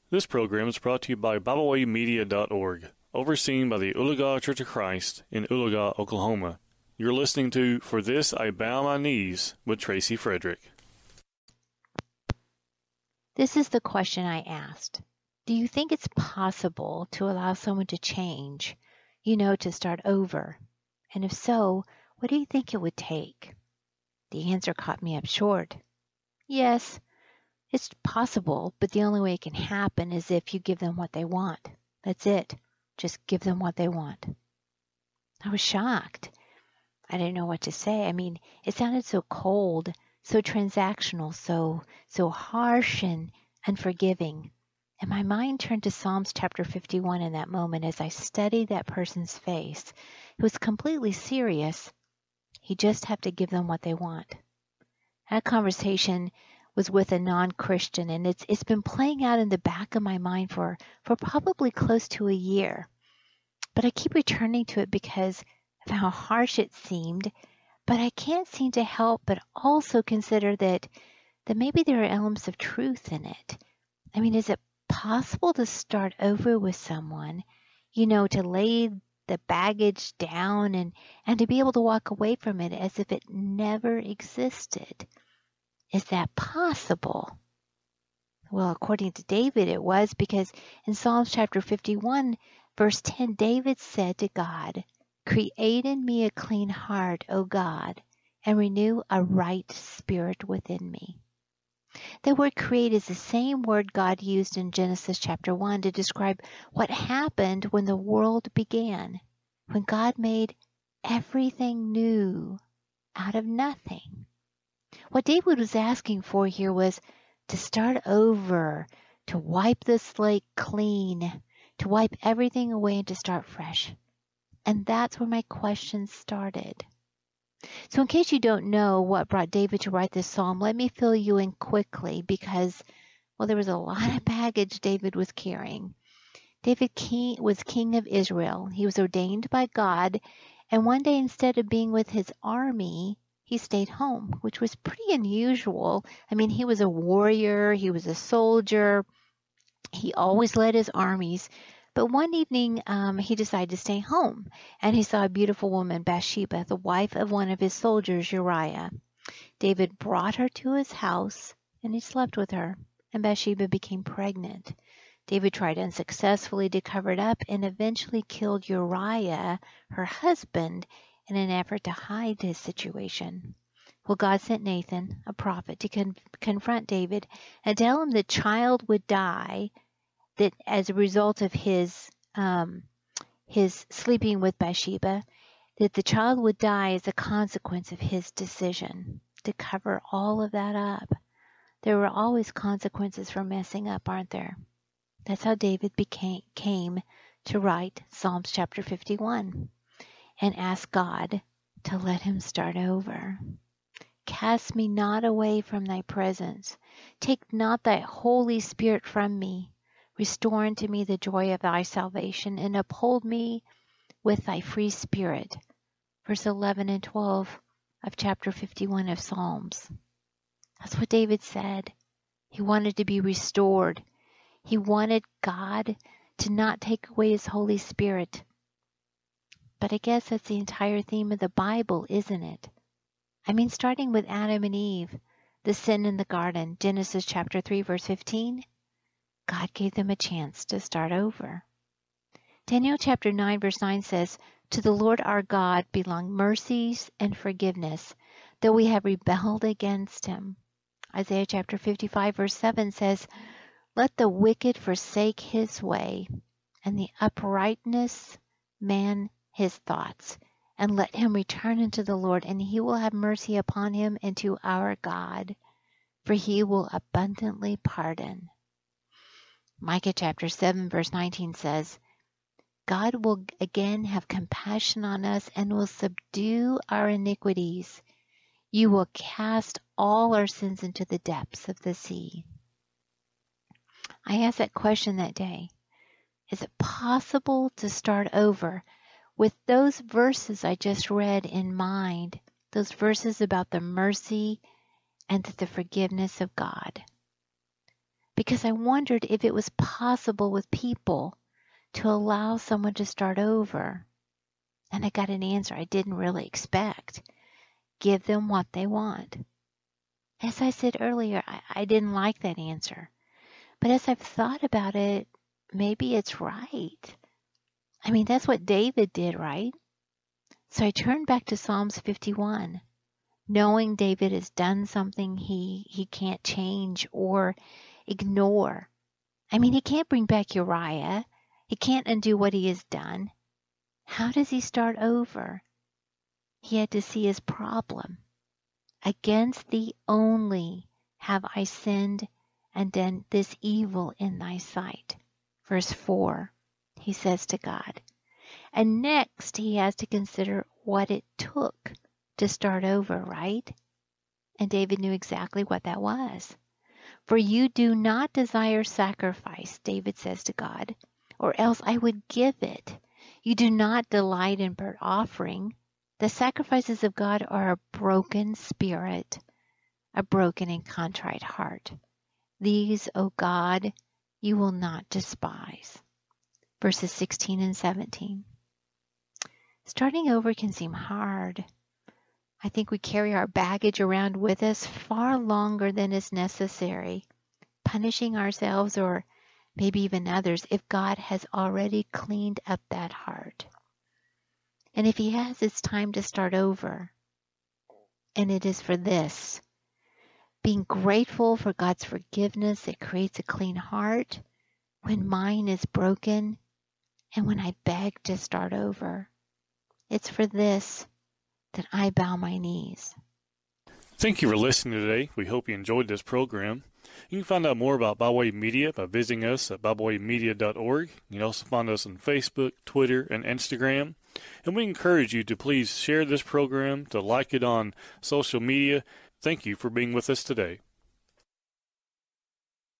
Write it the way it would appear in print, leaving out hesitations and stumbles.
This program is brought to you by BibleWayMedia.org, overseen by the Oologah Church of Christ in Oologah, Oklahoma. You're listening to For This I Bow My Knees with Tracy Frederick. This is the question I asked. Do you think it's possible to allow someone to change, to start over? And if so, what do you think it would take? The answer caught me up short. Yes, it's possible, but the only way it can happen is if you give them what they want. That's it. Just give them what they want. I was shocked. I didn't know what to say. It sounded so cold, so transactional, so harsh and unforgiving. And my mind turned to Psalms chapter 51 in that moment as I studied that person's face. It was completely serious. You just have to give them what they want. That conversation was with a non-Christian, and it's been playing out in the back of my mind for probably close to a year. But I keep returning to it because of how harsh it seemed, but I can't seem to help but also consider that maybe there are elements of truth in it. Is it possible to start over with someone, to lay the baggage down and to be able to walk away from it as if it never existed? Is that possible? Well, according to David, it was, because in Psalms chapter 51, verse 10, David said to God, "Create in me a clean heart, O God, and renew a right spirit within me." The word create is the same word God used in Genesis chapter 1 to describe what happened when the world began, when God made everything new out of nothing. What David was asking for here was to start over, to wipe the slate clean, to wipe everything away and to start fresh. And that's where my question started. So in case you don't know what brought David to write this psalm, let me fill you in quickly because, there was a lot of baggage David was carrying. David was king of Israel. He was ordained by God, and one day instead of being with his army, he stayed home, which was pretty unusual. He was a warrior, he was a soldier, he always led his armies. But one evening, he decided to stay home, and he saw a beautiful woman, Bathsheba, the wife of one of his soldiers, Uriah. David brought her to his house, and he slept with her, and Bathsheba became pregnant. David tried unsuccessfully to cover it up and eventually killed Uriah, her husband, in an effort to hide his situation. Well, God sent Nathan, a prophet, to confront David and tell him the child would die, that as a result of his sleeping with Bathsheba, that the child would die as a consequence of his decision to cover all of that up. There were always consequences for messing up, aren't there? That's how David came to write Psalms chapter 51 and ask God to let him start over. Cast me not away from thy presence. Take not thy Holy Spirit from me. Restore unto me the joy of thy salvation, and uphold me with thy free spirit. Verse 11 and 12 of chapter 51 of Psalms. That's what David said. He wanted to be restored. He wanted God to not take away his Holy Spirit. But I guess that's the entire theme of the Bible, isn't it? Starting with Adam and Eve, the sin in the garden, Genesis chapter 3, verse 15, God gave them a chance to start over. Daniel chapter 9, verse 9 says, "To the Lord our God belong mercies and forgiveness, though we have rebelled against him." Isaiah chapter 55, verse 7 says, "Let the wicked forsake his way, and the uprightness man his thoughts, and let him return unto the Lord, and he will have mercy upon him and to our God, for he will abundantly pardon." Micah chapter 7 verse 19 says, "God will again have compassion on us and will subdue our iniquities. You will cast all our sins into the depths of the sea." I asked that question that day. Is it possible to start over with those verses I just read in mind, those verses about the mercy and the forgiveness of God? because I wondered if it was possible with people to allow someone to start over. And I got an answer I didn't really expect. Give them what they want. As I said earlier, I didn't like that answer. But as I've thought about it, maybe it's right. I mean, that's what David did, right? So I turned back to Psalms 51, knowing David has done something he can't change or ignore. I mean, he can't bring back Uriah. He can't undo what he has done. How does he start over? He had to see his problem. Against thee only have I sinned and done this evil in thy sight. Verse 4, he says to God. And next he has to consider what it took to start over, right? And David knew exactly what that was. For you do not desire sacrifice, David says to God, or else I would give it. You do not delight in burnt offering. The sacrifices of God are a broken spirit, a broken and contrite heart. These, O God, you will not despise. Verses 16 and 17. Starting over can seem hard. I think we carry our baggage around with us far longer than is necessary, punishing ourselves or maybe even others if God has already cleaned up that heart. And if he has, it's time to start over. And it is for this. Being grateful for God's forgiveness that creates a clean heart when mine is broken and when I beg to start over. It's for this that I bow my knees. Thank you for listening today. We hope you enjoyed this program. You can find out more about Byway Media by visiting us at bywaymedia.org. You can also find us on Facebook, Twitter, and Instagram. And we encourage you to please share this program, to like it on social media. Thank you for being with us today.